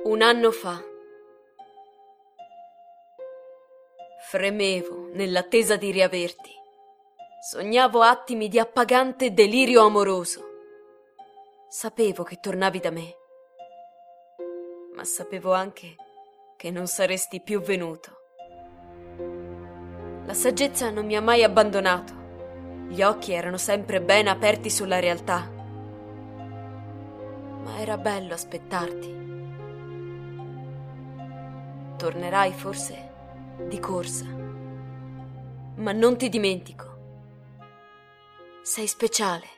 Un anno fa fremevo nell'attesa di riaverti. Sognavo attimi di appagante delirio amoroso. Sapevo che tornavi da me, ma sapevo anche che non saresti più venuto. La saggezza non mi ha mai abbandonato. Gli occhi erano sempre ben aperti sulla realtà. Ma era bello aspettarti. Tornerai forse di corsa, ma non ti dimentico. Sei speciale.